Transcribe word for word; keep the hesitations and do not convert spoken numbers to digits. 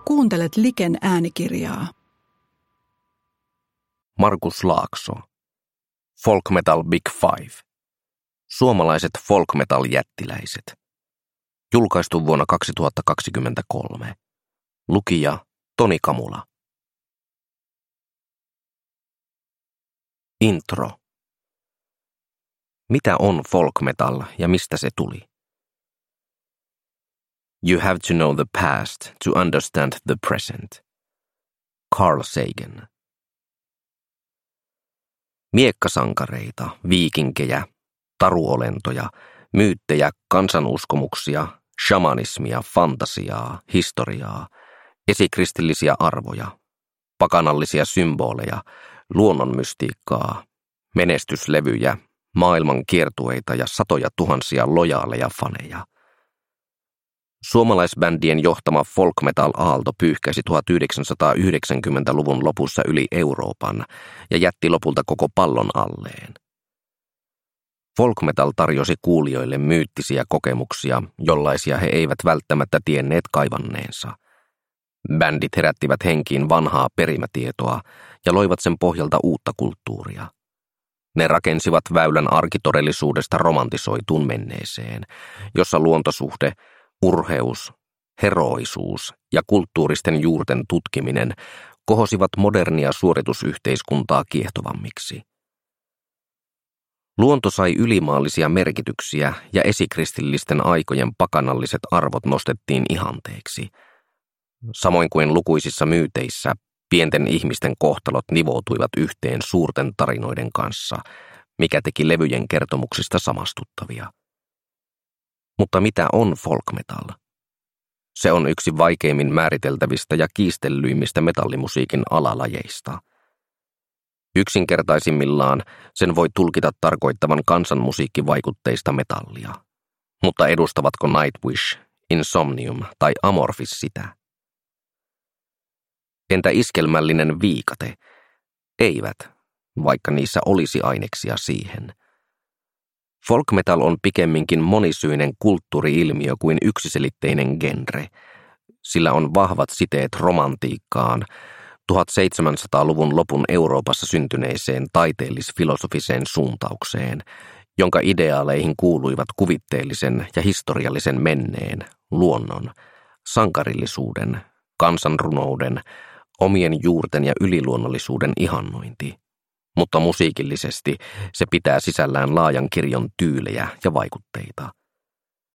Kuuntelet Liken äänikirjaa. Markus Laakso. Folk Metal Big Five. Suomalaiset folk metal jättiläiset. Julkaistu vuonna kaksituhattakaksikymmentäkolme. Lukija Toni Kamula. Intro. Mitä on folk metal ja mistä se tuli? You have to know the past to understand the present. Carl Sagan. Miekkasankareita, viikinkejä, taruolentoja, myyttejä, kansanuskomuksia, shamanismia, fantasiaa, historiaa, esikristillisiä arvoja, pakanallisia symboleja, luonnonmystiikkaa, menestyslevyjä, maailman kiertueita ja satoja tuhansia lojaaleja faneja. Suomalaisbändien johtama folk metal aalto pyyhkäisi tuhatyhdeksänsataayhdeksänkymmentäluvun lopussa yli Euroopan ja jätti lopulta koko pallon alleen. Folk metal tarjosi kuulijoille myyttisiä kokemuksia, jollaisia he eivät välttämättä tienneet kaivanneensa. Bändit herättivät henkiin vanhaa perimätietoa ja loivat sen pohjalta uutta kulttuuria. Ne rakensivat väylän arkitodellisuudesta romantisoituun menneeseen, jossa luontosuhde, urheus, heroisuus ja kulttuuristen juurten tutkiminen kohosivat modernia suoritusyhteiskuntaa kiehtovammiksi. Luonto sai ylimaallisia merkityksiä ja esikristillisten aikojen pakanalliset arvot nostettiin ihanteeksi. Samoin kuin lukuisissa myyteissä, pienten ihmisten kohtalot nivoutuivat yhteen suurten tarinoiden kanssa, mikä teki levyjen kertomuksista samastuttavia. Mutta mitä on folk metal? Se on yksi vaikeimmin määriteltävistä ja kiistellyimmistä metallimusiikin alalajeista. Yksinkertaisimmillaan sen voi tulkita tarkoittavan kansanmusiikkivaikutteista metallia. Mutta edustavatko Nightwish, Insomnium tai Amorphis sitä? Entä iskelmällinen viikate? Eivät, vaikka niissä olisi aineksia siihen. Folk metal on pikemminkin monisyinen kulttuuri-ilmiö kuin yksiselitteinen genre. Sillä on vahvat siteet romantiikkaan, tuhatseitsemänsataaluvun lopun Euroopassa syntyneeseen taiteellis-filosofiseen suuntaukseen, jonka ideaaleihin kuuluivat kuvitteellisen ja historiallisen menneen, luonnon, sankarillisuuden, kansanrunouden, omien juurten ja yliluonnollisuuden ihannointi. Mutta musiikillisesti se pitää sisällään laajan kirjon tyylejä ja vaikutteita.